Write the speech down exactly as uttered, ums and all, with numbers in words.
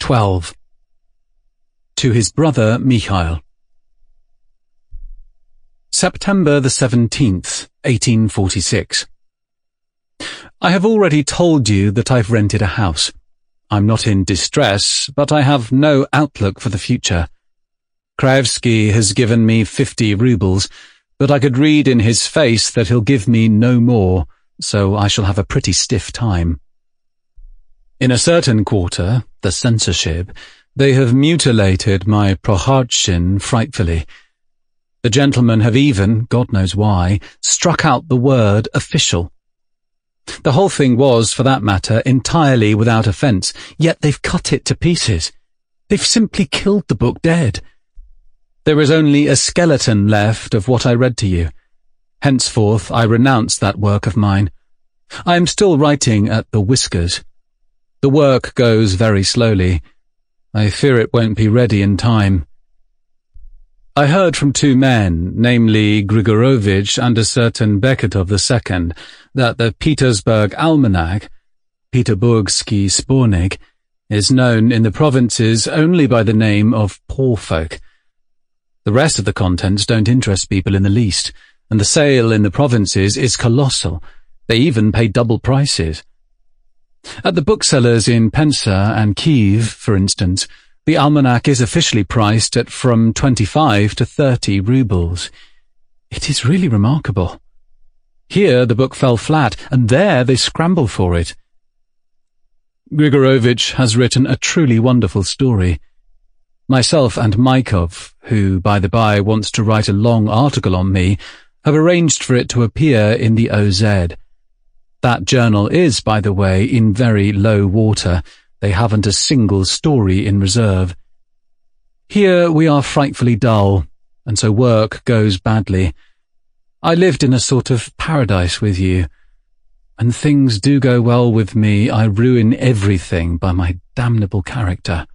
twelve. To his brother Mikhail. September the seventeenth, eighteen forty-six. I have already told you that I've rented a house. I'm not in distress, but I have no outlook for the future. Kraevsky has given me fifty rubles, but I could read in his face that he'll give me no more, so I shall have a pretty stiff time. In a certain quarter, the censorship, they have mutilated my Prohartchin frightfully. The gentlemen have even, God knows why, struck out the word official. The whole thing was, for that matter, entirely without offence, yet they've cut it to pieces. They've simply killed the book dead. There is only a skeleton left of what I read to you. Henceforth I renounce that work of mine. I am still writing at the Whiskers. The work goes very slowly. I fear it won't be ready in time. I heard from two men, namely Grigorovitch and a certain Beketov the second, that the Petersburg Almanac, Peterburgsky Spornik, is known in the provinces only by the name of poor folk. The rest of the contents don't interest people in the least, and the sale in the provinces is colossal. They even pay double prices. At the booksellers in Pensa and Kiev, for instance, the almanac is officially priced at from twenty-five to thirty rubles. It is really remarkable. Here the book fell flat, and there they scramble for it. Grigorovitch has written a truly wonderful story. Myself and Maikov, who, by the by, wants to write a long article on me, have arranged for it to appear in the O Z. That journal is, by the way, in very low water. They haven't a single story in reserve. Here we are frightfully dull, and so work goes badly. I lived in a sort of paradise with you. When things do go well with me, I ruin everything by my damnable character.